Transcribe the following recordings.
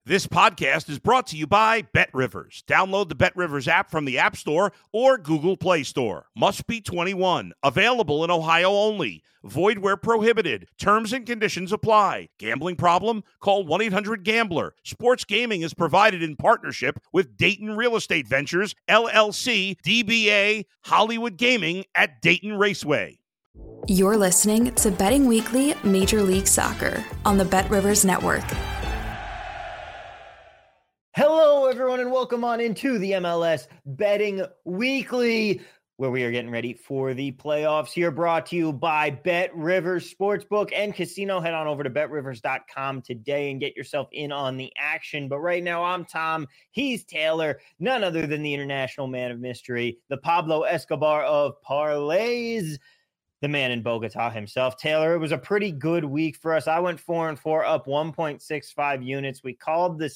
This podcast is brought to you by BetRivers. Download the BetRivers app from the App Store or Google Play Store. Must be 21. Available in Ohio only. Void where prohibited. Terms and conditions apply. Gambling problem? Call 1-800-GAMBLER. Sports gaming is provided in partnership with Dayton Real Estate Ventures, LLC, DBA, Hollywood Gaming at Dayton Raceway. You're listening to Betting Weekly Major League Soccer on the BetRivers Network. Hello, everyone, and welcome on into the MLS Betting Weekly, where we are getting ready for the playoffs here, brought to you by BetRivers Sportsbook and Casino. Head on over to BetRivers.com today and get yourself in on the action. But right now, I'm Tom. He's Taylor, none other than the international man of mystery, the Pablo Escobar of parlays, the man in Bogota himself. Taylor, it was a pretty good week for us. I went 4-4, up 1.65 units. I called the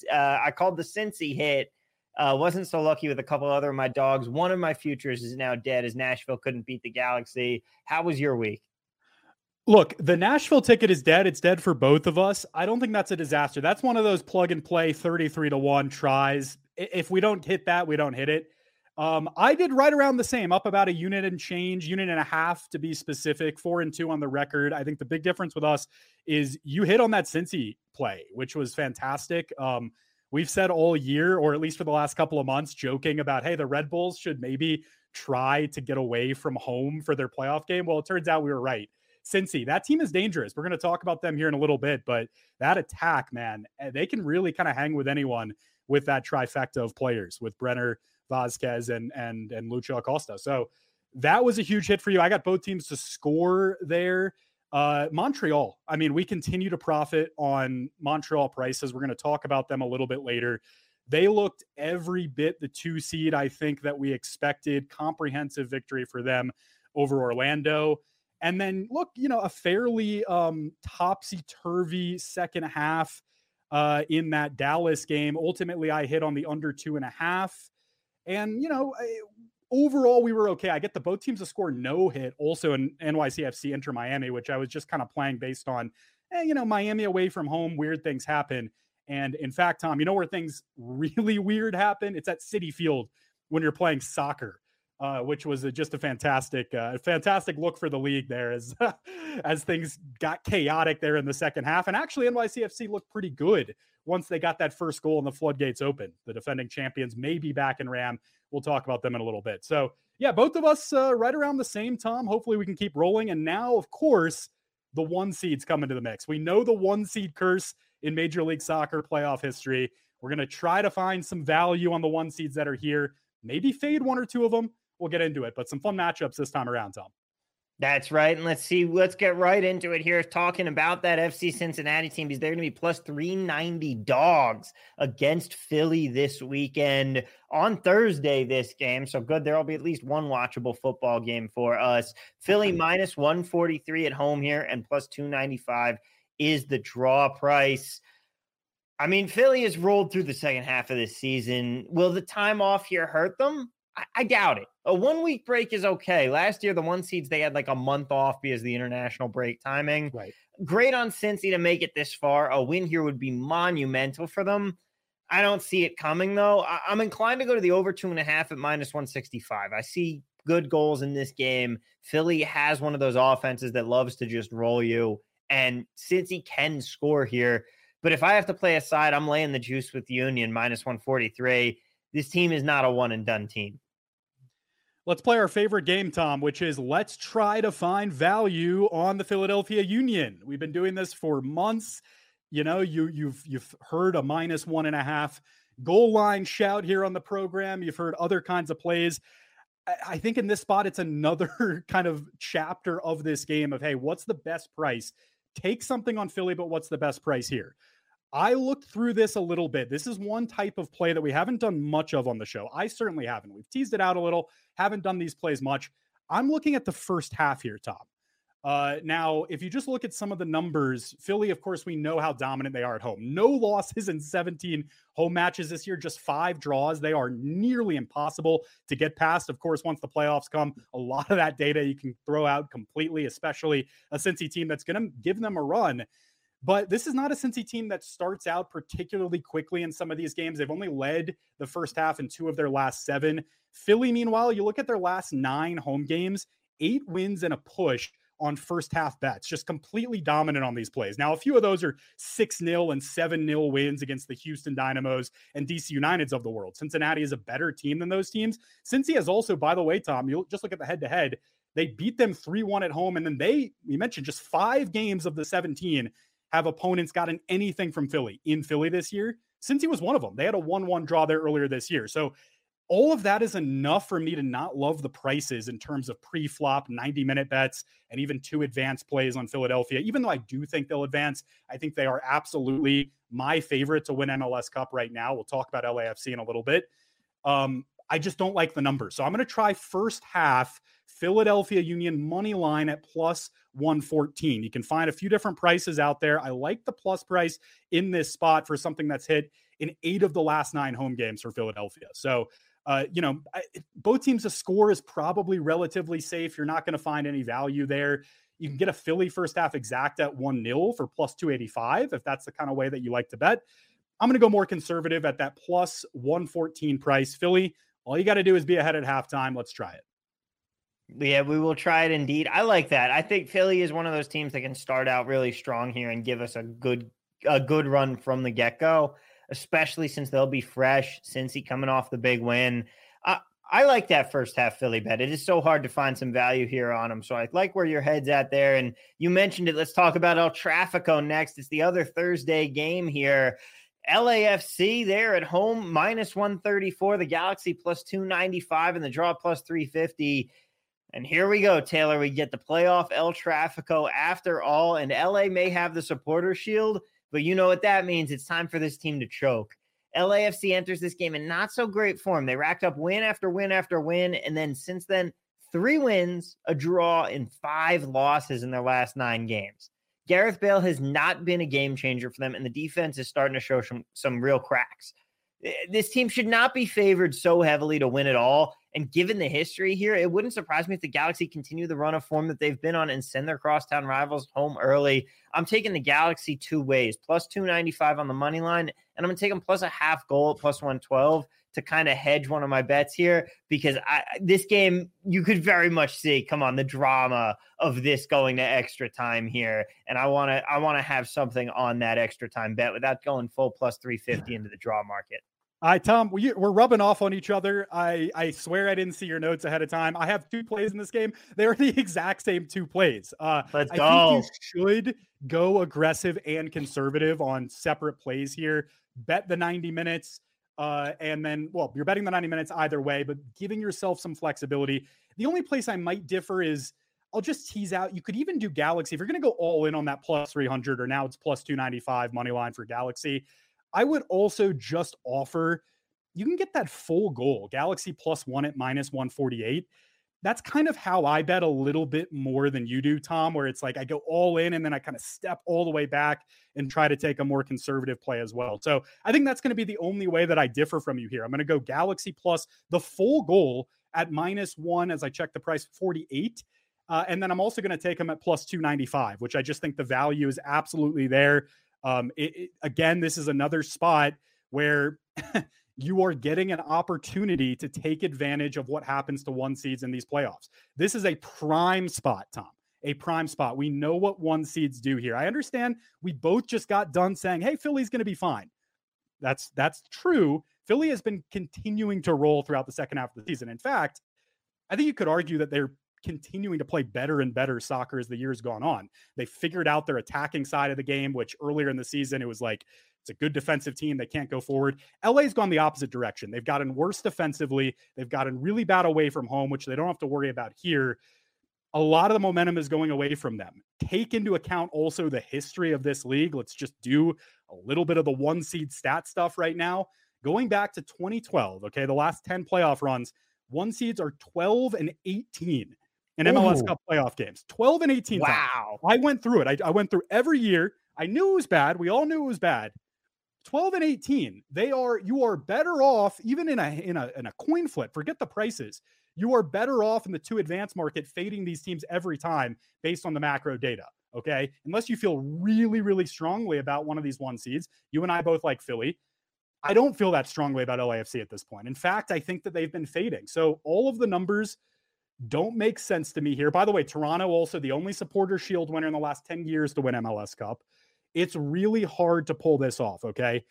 Cincy hit. Wasn't so lucky with a couple other of my dogs. One of my futures is now dead as Nashville couldn't beat the Galaxy. How was your week? Look, the Nashville ticket is dead. It's dead for both of us. I don't think that's a disaster. That's one of those plug and play 33-1 tries. If we don't hit that, we don't hit it. I did right around the same, up about a unit and a half to be specific, 4-2 on the record. I think the big difference with us is you hit on that Cincy play, which was fantastic. We've said all year, or at least for the last couple of months, joking about, hey, the Red Bulls should maybe try to get away from home for their playoff game. Well, it turns out we were right. Cincy, that team is dangerous. We're going to talk about them here in a little bit, but that attack, man, they can really kind of hang with anyone with that trifecta of players, with Brenner, Vasquez and Lucho Acosta. So that was a huge hit for you. I got both teams to score there. Montreal, I mean, we continue to profit on Montreal prices. We're going to talk about them a little bit later. They looked every bit the 2 seed, I think, that we expected. Comprehensive victory for them over Orlando. And then look, a fairly topsy-turvy second half in that Dallas game. Ultimately, I hit on the under 2.5. And, overall, we were okay. I get both teams to score no hit also in NYCFC Inter Miami, which I was just kind of playing based on, Miami away from home, weird things happen. And in fact, Tom, where things really weird happen? It's at Citi Field when you're playing soccer, which was just a fantastic look for the league there as things got chaotic there in the second half. And actually, NYCFC looked pretty good once they got that first goal and the floodgates open. The defending champions may be back in Ram. We'll talk about them in a little bit. So, yeah, both of us right around the same, Tom. Hopefully we can keep rolling. And now, of course, the 1 seeds come into the mix. We know the 1 seed curse in Major League Soccer playoff history. We're going to try to find some value on the 1 seeds that are here. Maybe fade 1 or 2 of them. We'll get into it, but some fun matchups this time around, Tom. That's right. And let's get right into it here. Talking about that FC Cincinnati team, because they're going to be plus 390 dogs against Philly this weekend on Thursday, this game. So good. There'll be at least one watchable football game for us. Philly minus 143 at home here and plus 295 is the draw price. I mean, Philly has rolled through the second half of this season. Will the time off here hurt them? I doubt it. A 1 week break is okay. Last year, the 1 seeds, they had like a month off because of the international break timing. Right. Great on Cincy to make it this far. A win here would be monumental for them. I don't see it coming, though. I'm inclined to go to the over 2.5 at minus 165. I see good goals in this game. Philly has one of those offenses that loves to just roll you, and Cincy can score here. But if I have to play a side, I'm laying the juice with Union minus 143. This team is not a one-and-done team. Let's play our favorite game, Tom, which is let's try to find value on the Philadelphia Union. We've been doing this for months. You've heard a minus 1.5 goal line shout here on the program. You've heard other kinds of plays. I think in this spot, it's another kind of chapter of this game of, hey, what's the best price? Take something on Philly, but what's the best price here? I looked through this a little bit. This is one type of play that we haven't done much of on the show. I certainly haven't. We've teased it out a little, haven't done these plays much. I'm looking at the first half here, Tom. Now, if you just look at some of the numbers, Philly, of course, we know how dominant they are at home. No losses in 17 home matches this year, just 5 draws. They are nearly impossible to get past. Of course, once the playoffs come, a lot of that data you can throw out completely, especially a Cincy team that's going to give them a run. But this is not a Cincy team that starts out particularly quickly in some of these games. They've only led the first half in 2 of their last 7. Philly, meanwhile, you look at their last 9 home games, 8 wins and a push on first half bets, just completely dominant on these plays. Now, a few of those are 6-0 and 7-0 wins against the Houston Dynamos and DC Uniteds of the world. Cincinnati is a better team than those teams. Cincy has also, by the way, Tom, you'll just look at the head-to-head, they beat them 3-1 at home, and then we mentioned just 5 games of the 17 have opponents gotten anything from Philly in Philly this year. Cincy was one of them. They had a 1-1 draw there earlier this year. So all of that is enough for me to not love the prices in terms of pre-flop 90-minute bets and even 2 advanced plays on Philadelphia. Even though I do think they'll advance, I think they are absolutely my favorite to win MLS Cup right now. We'll talk about LAFC in a little bit. I just don't like the numbers. So I'm going to try first half Philadelphia Union money line at plus 114. You can find a few different prices out there. I like the plus price in this spot for something that's hit in 8 of the last 9 home games for Philadelphia. So, both teams to score is probably relatively safe. You're not going to find any value there. You can get a Philly first half exact at 1-0 for plus 285 if that's the kind of way that you like to bet. I'm going to go more conservative at that plus 114 price. Philly, all you got to do is be ahead at halftime. Let's try it. Yeah, we will try it indeed. I like that. I think Philly is one of those teams that can start out really strong here and give us a good run from the get-go, especially since they'll be fresh, Cincy coming off the big win. I like that first half Philly bet. It is so hard to find some value here on them. So I like where your head's at there. And you mentioned it. Let's talk about El Trafico next. It's the other Thursday game here. LAFC there at home, minus 134. The Galaxy plus 295 and the draw plus 350. And here we go, Taylor. We get the playoff El Trafico after all. And LA may have the supporter shield, but you know what that means. It's time for this team to choke. LAFC enters this game in not so great form. They racked up win after win after win. And then since then, 3 wins, a draw, and 5 losses in their last 9 games. Gareth Bale has not been a game changer for them, and the defense is starting to show some real cracks. This team should not be favored so heavily to win it all. And given the history here, it wouldn't surprise me if the Galaxy continue the run of form that they've been on and send their crosstown rivals home early. I'm taking the Galaxy 2 ways, plus 295 on the money line, and I'm going to take them plus a half goal at plus 112 to kind of hedge one of my bets here, because this game, you could very much see, come on, the drama of this going to extra time here. And I want to have something on that extra time bet without going full plus 350 into the draw market. All right, Tom, we're rubbing off on each other. I swear I didn't see your notes ahead of time. I have 2 plays in this game. They're the exact same 2 plays. Let's go. I think you should go aggressive and conservative on separate plays here. Bet the 90 minutes. And then, well, you're betting the 90 minutes either way, but giving yourself some flexibility. The only place I might differ is I'll just tease out. You could even do Galaxy. If you're going to go all in on that plus 300, or now it's plus 295 money line for Galaxy, I would also just offer, you can get that full goal, Galaxy plus 1 at minus 148. That's kind of how I bet a little bit more than you do, Tom, where it's like I go all in and then I kind of step all the way back and try to take a more conservative play as well. So I think that's going to be the only way that I differ from you here. I'm going to go Galaxy plus the full goal at minus 1 as I check the price, 48. And then I'm also going to take them at plus 295, which I just think the value is absolutely there. Again, this is another spot where you are getting an opportunity to take advantage of what happens to 1 seeds in these playoffs. This is a prime spot, Tom, a prime spot. We know what 1 seeds do here. I understand we both just got done saying, hey, Philly's going to be fine. That's true. Philly has been continuing to roll throughout the second half of the season. In fact, I think you could argue that they're continuing to play better and better soccer as the year's gone on. They figured out their attacking side of the game, which earlier in the season, it was like, it's a good defensive team. They can't go forward. LA's gone the opposite direction. They've gotten worse defensively. They've gotten really bad away from home, which they don't have to worry about here. A lot of the momentum is going away from them. Take into account also the history of this league. Let's just do a little bit of the 1 seed stat stuff right now. Going back to 2012, okay, the last 10 playoff runs, 1 seeds are 12 and 18. In MLS Cup playoff games, 12 and 18. Wow. I went through it. I went through every year. I knew it was bad. We all knew it was bad. 12 and 18. You are better off, even in a coin flip. Forget the prices. You are better off in the 2 advanced market fading these teams every time based on the macro data. Okay. Unless you feel really, really strongly about one of these 1 seeds. You and I both like Philly. I don't feel that strongly about LAFC at this point. In fact, I think that they've been fading. So all of the numbers don't make sense to me here. By the way, Toronto also the only supporter shield winner in the last 10 years to win MLS Cup. It's really hard to pull this off. Okay.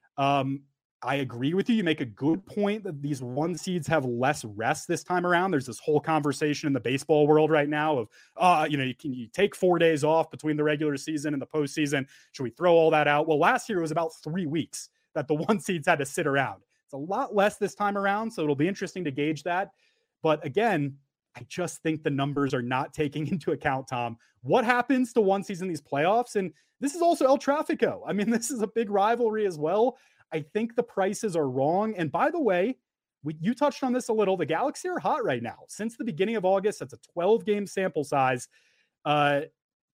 I agree with you. You make a good point that these 1 seeds have less rest this time around. There's this whole conversation in the baseball world right now of, you take 4 days off between the regular season and the postseason. Should we throw all that out? Well, last year it was about 3 weeks that the 1 seeds had to sit around. It's a lot less this time around. So it'll be interesting to gauge that. But again, I just think the numbers are not taking into account, Tom, what happens to 1 season in these playoffs. And this is also El Tráfico. I mean, this is a big rivalry as well. I think the prices are wrong. And by the way, you touched on this a little. The Galaxy are hot right now. Since the beginning of August, that's a 12-game sample size. As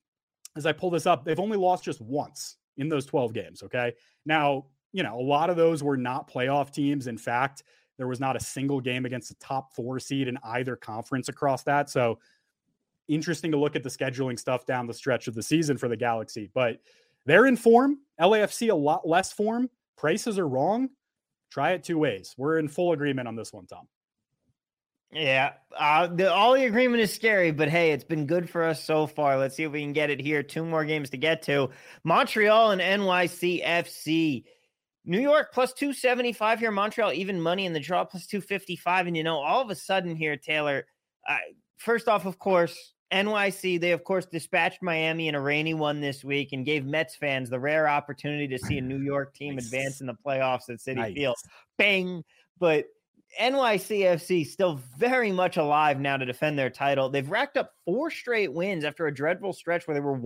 I pull this up, they've only lost just once in those 12 games, okay? Now, a lot of those were not playoff teams. In fact, there was not a single game against a top 4 seed in either conference across that. So interesting to look at the scheduling stuff down the stretch of the season for the Galaxy. But they're in form. LAFC a lot less form. Prices are wrong. Try it 2 ways. We're in full agreement on this one, Tom. Yeah, all the agreement is scary, but hey, it's been good for us so far. Let's see if we can get it here. 2 more games to get to. Montreal and NYCFC. New York plus 275 here. Montreal even money in the draw plus 255. And all of a sudden here, Taylor, first off, of course, NYC, they of course dispatched Miami in a rainy one this week and gave Mets fans the rare opportunity to see a New York team advance in the playoffs at Citi Field. Bang. But NYCFC still very much alive now to defend their title. They've racked up 4 straight wins after a dreadful stretch where they were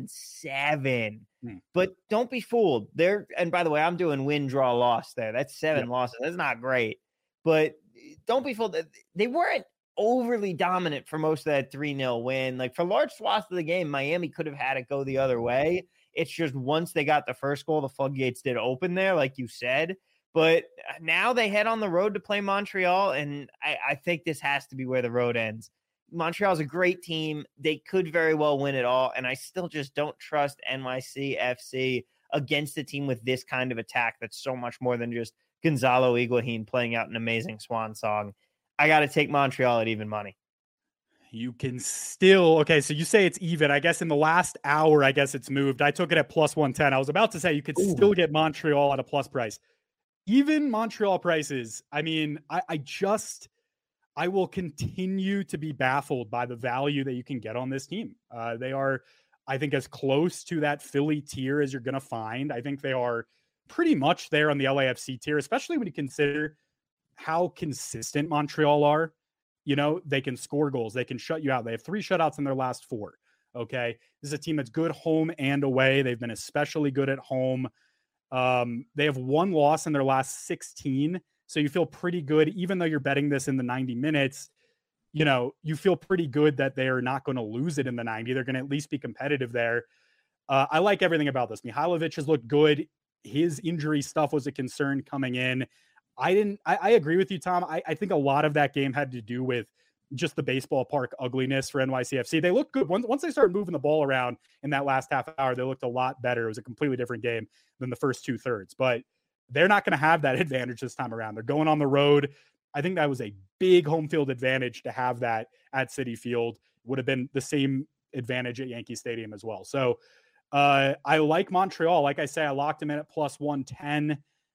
1-1-7. But don't be fooled. And by the way, I'm doing win, draw, loss there. That's 7 losses. That's not great. But don't be fooled. They weren't overly dominant for most of that 3-0 win. Like for large swaths of the game, Miami could have had it go the other way. It's just once they got the first goal, the floodgates did open there, like you said. But now they head on the road to play Montreal, and I think this has to be where the road ends. Montreal's a great team. They could very well win it all, and I still just don't trust NYCFC against a team with this kind of attack that's so much more than just Gonzalo Higuain playing out an amazing swan song. I got to take Montreal at even money. You can still, okay, so you say it's even. I guess in the last hour, I guess it's moved. I took it at plus 110. I was about to say you could still get Montreal at a plus price. Even Montreal prices, I mean, I will continue to be baffled by the value that you can get on this team. They are, I think, as close to that Philly tier as you're going to find. I think they are pretty much there on the LAFC tier, especially when you consider how consistent Montreal are. They can score goals. They can shut you out. They have 3 shutouts in their last 4. Okay. This is a team that's good home and away. They've been especially good at home. They have 1 loss in their last 16. So you feel pretty good, even though you're betting this in the 90 minutes, you feel pretty good that they're not going to lose it in the 90. They're going to at least be competitive there. I like everything about this. Mihailovic has looked good. His injury stuff was a concern coming in. I agree with you, Tom. I think a lot of that game had to do with just the baseball park ugliness for NYCFC. They looked good. Once they started moving the ball around in that last half hour, they looked a lot better. It was a completely different game than the first 2/3, but they're not going to have that advantage this time around. They're going on the road. I think that was a big home field advantage to have that at Citi Field. Would have been the same advantage at Yankee Stadium as well. So I like Montreal. Like I say, I locked them in at plus 110.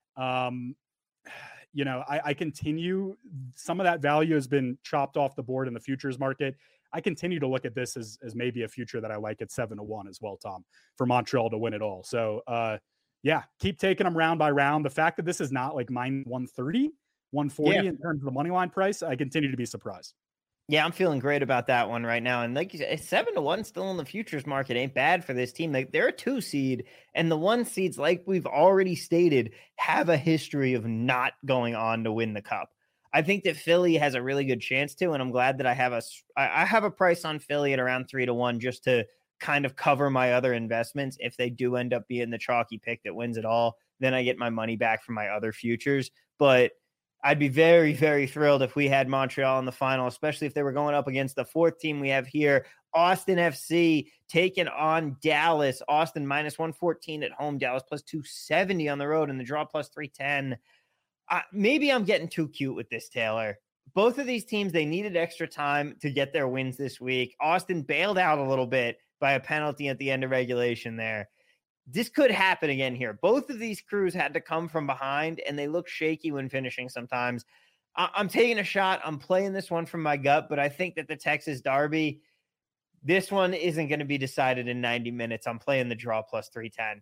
I continue. Some of that value has been chopped off the board in the futures market. I continue to look at this as maybe a future that I like at 7-1 as well, Tom, for Montreal to win it all. So, keep taking them round by round. The fact that this is not like mine 130, 140 in terms of the money line price, I continue to be surprised. Yeah, I'm feeling great about that one right now. And like you said, 7-1 still in the futures market ain't bad for this team. They're a 2 seed, and the 1 seeds, like we've already stated, have a history of not going on to win the cup. I think that Philly has a really good chance to, and I'm glad that I have a price on Philly at around 3-1 just to kind of cover my other investments. If they do end up being the chalky pick that wins it all, then I get my money back from my other futures. But I'd be very, very thrilled if we had Montreal in the final, especially if they were going up against the 4th team we have here, Austin FC taking on Dallas. Austin minus 114 at home. Dallas plus 270 on the road, and the draw plus 310. Maybe I'm getting too cute with this, Taylor. Both of these teams, they needed extra time to get their wins this week. Austin bailed out a little bit by a penalty at the end of regulation there. This could happen again here. Both of these crews had to come from behind, and they look shaky when finishing sometimes. I'm taking a shot. I'm playing this one from my gut, but I think that the Texas Derby, this one isn't going to be decided in 90 minutes. I'm playing the draw plus 310.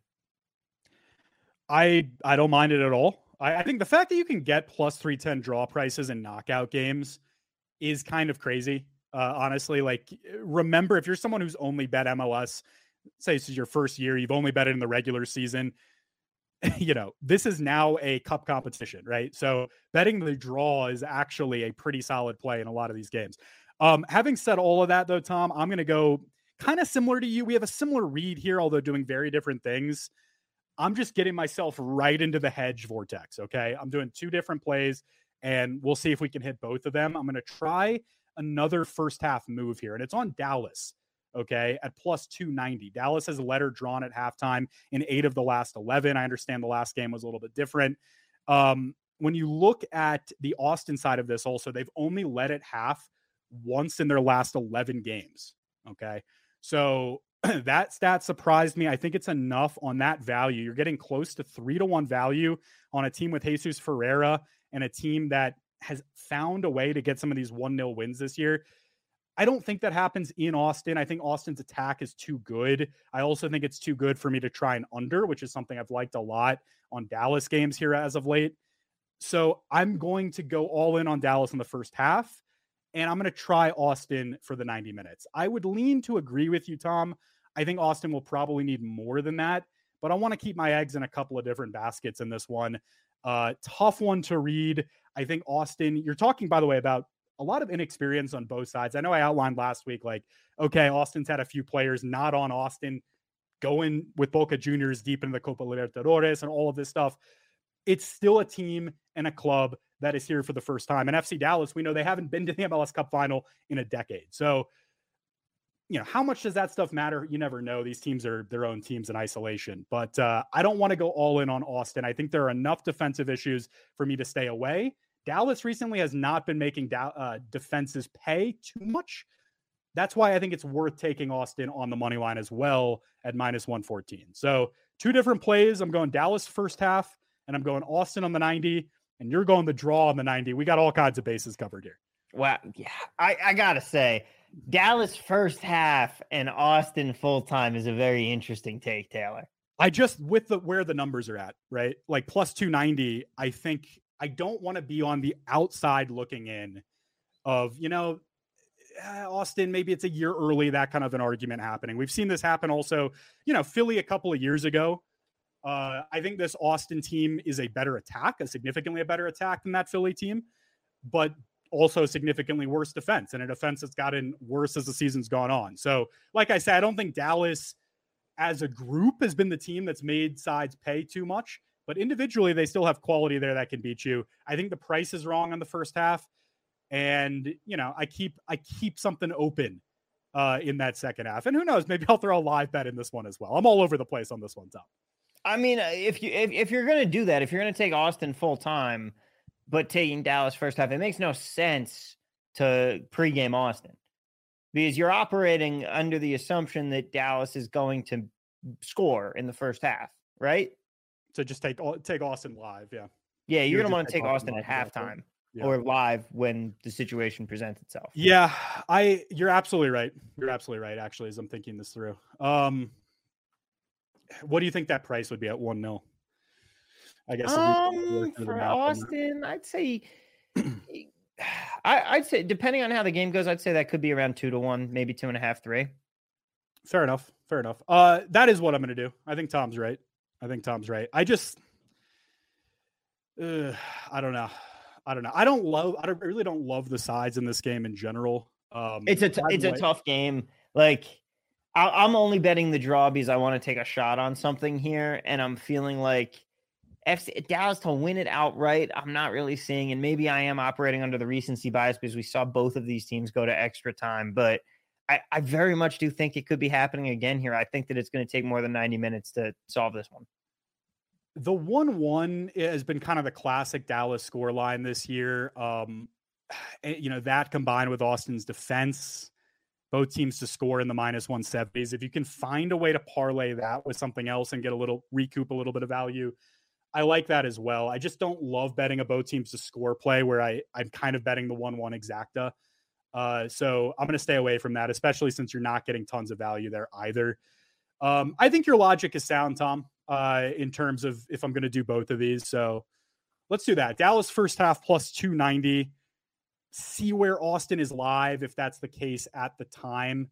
I don't mind it at all. I think the fact that you can get plus 310 draw prices in knockout games is kind of crazy. Honestly, like, remember, if you're someone who's only bet MLS, say this is your first year, you've only bet it in the regular season, this is now a cup competition, right? So betting the draw is actually a pretty solid play in a lot of these games. Having said all of that, though, Tom, I'm going to go kind of similar to you. We have a similar read here, although doing very different things. I'm just getting myself right into the hedge vortex, okay? I'm doing two different plays, and we'll see if we can hit both of them. I'm going to try another first half move here, and it's on Dallas, okay, at plus 290. Dallas has a letter drawn at halftime in 8 of the last 11. I understand the last game was a little bit different. When you look at the Austin side of this also, they've only led at half once in their last 11 games, okay? So that stat surprised me. I think it's enough on that value. You're getting close to 3-1 value on a team with Jesus Ferreira and a team that has found a way to get some of these 1-0 wins this year. I don't think that happens in Austin. I think Austin's attack is too good. I also think it's too good for me to try an under, which is something I've liked a lot on Dallas games here as of late. So I'm going to go all in on Dallas in the first half, and I'm going to try Austin for the 90 minutes. I would lean to agree with you, Tom. I think Austin will probably need more than that, but I want to keep my eggs in a couple of different baskets in this one. Tough one to read. I think Austin, you're talking, by the way, about a lot of inexperience on both sides. I know I outlined last week, like, okay, Austin's had a few players not on Austin going with Boca Juniors deep into the Copa Libertadores and all of this stuff. It's still a team and a club that is here for the first time. And FC Dallas, we know they haven't been to the MLS Cup final in a decade. So, how much does that stuff matter? You never know. These teams are their own teams in isolation. But I don't want to go all in on Austin. I think there are enough defensive issues for me to stay away. Dallas recently has not been making defenses pay too much. That's why I think it's worth taking Austin on the money line as well at minus 114. So 2 different plays. I'm going Dallas first half, and I'm going Austin on the 90, and you're going the draw on the 90. We got all kinds of bases covered here. Wow. Yeah. I got to say, Dallas first half and Austin full time is a very interesting take, Taylor. I just, with where the numbers are at, right? Like plus 290, I think I don't want to be on the outside looking in of, Austin, maybe it's a year early, that kind of an argument happening. We've seen this happen also, Philly a couple of years ago. I think this Austin team is a better attack, a significantly better attack than that Philly team, but also significantly worse defense, and a defense that's gotten worse as the season's gone on. So, like I said, I don't think Dallas as a group has been the team that's made sides pay too much, but individually they still have quality there that can beat you. I think the price is wrong on the first half, and I keep something open in that second half. And who knows, maybe I'll throw a live bet in this one as well. I'm all over the place on this one, Tom. I mean, if you're going to do that, if you're going to take Austin full time, but taking Dallas first half, it makes no sense to pregame Austin because you're operating under the assumption that Dallas is going to score in the first half, right? So just take Austin live, yeah. Yeah, you're going to want to take Austin at halftime or live when the situation presents itself. Yeah, you're absolutely right. You're absolutely right, actually, as I'm thinking this through. What do you think that price would be at 1-0? I guess for Austin, I'd say depending on how the game goes, I'd say that could be around 2-1, maybe 2.5, 3. Fair enough. That is what I'm going to do. I think Tom's right. I don't know. I really don't love the sides in this game in general. It's a tough game. Like I'm only betting the draw because I want to take a shot on something here, and I'm feeling like Dallas to win it outright, I'm not really seeing, and maybe I am operating under the recency bias because we saw both of these teams go to extra time, but I very much do think it could be happening again here. I think that it's going to take more than 90 minutes to solve this one. The 1-1 has been kind of the classic Dallas scoreline this year. That combined with Austin's defense, both teams to score in the -170s. If you can find a way to parlay that with something else and recoup a little bit of value, I like that as well. I just don't love betting a both teams to score play where I'm kind of betting the 1-1 exacta. So I'm going to stay away from that, especially since you're not getting tons of value there either. I think your logic is sound, Tom, in terms of if I'm going to do both of these. So let's do that. Dallas first half +290. See where Austin is live, if that's the case at the time.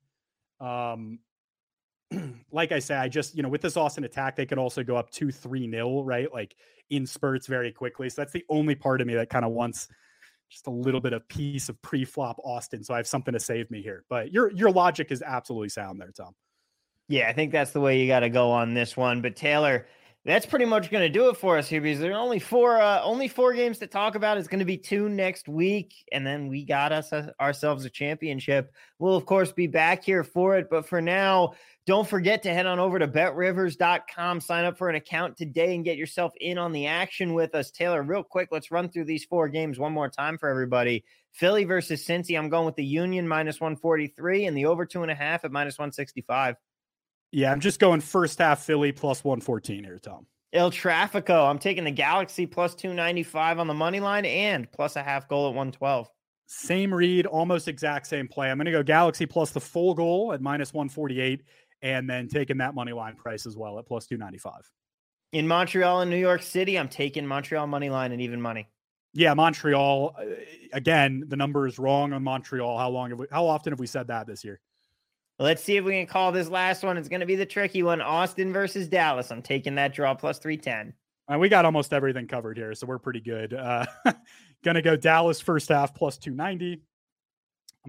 Like I say, I just, with this Austin attack, they could also go up 2-3-0, right? Like in spurts very quickly. So that's the only part of me that kind of wants just a little bit of piece of pre-flop Austin. So I have something to save me here. But your logic is absolutely sound there, Tom. Yeah, I think that's the way you got to go on this one. But Taylor, that's pretty much going to do it for us here because there are only four games to talk about. It's going to be 2 next week, and then we got ourselves a championship. We'll, of course, be back here for it. But for now, don't forget to head on over to betrivers.com, sign up for an account today, and get yourself in on the action with us. Taylor, real quick, let's run through these 4 games one more time for everybody. Philly versus Cincy, I'm going with the Union -143 and the over 2.5 at -165. Yeah, I'm just going first half Philly +114 here, Tom. El Trafico, I'm taking the Galaxy +295 on the money line and +0.5 goal at 112. Same read, almost exact same play. I'm going to go Galaxy plus the full goal at -148 and then taking that money line price as well at +295. In Montreal and New York City, I'm taking Montreal money line and even money. Yeah, Montreal. Again, the number is wrong on Montreal. How often have we said that this year? Let's see if we can call this last one. It's going to be the tricky one. Austin versus Dallas. I'm taking that draw +310. We got almost everything covered here, so we're pretty good. Going to go Dallas first half +290. I'm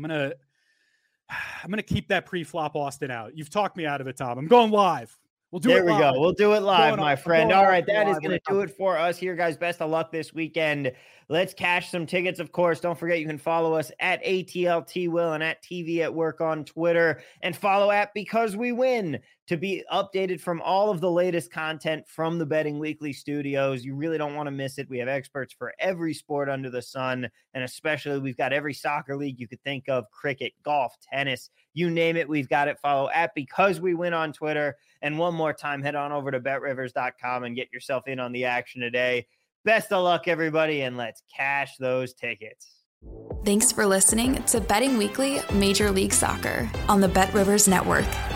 going to keep that pre-flop Austin out. You've talked me out of it, Tom. I'm going live. We'll do it live. There we go. We'll do it live, my friend. All right, that is going to do it for us here, guys. Best of luck this weekend. Let's cash some tickets, of course. Don't forget you can follow us at ATLTWill and at TV at Work on Twitter. And follow at Because We Win to be updated from all of the latest content from the Betting Weekly studios. You really don't want to miss it. We have experts for every sport under the sun. And especially we've got every soccer league you could think of, cricket, golf, tennis, you name it. We've got it. Follow at Because We Win on Twitter. And one more time, head on over to betrivers.com and get yourself in on the action today. Best of luck, everybody, and let's cash those tickets. Thanks for listening to Betting Weekly Major League Soccer on the BetRivers Network.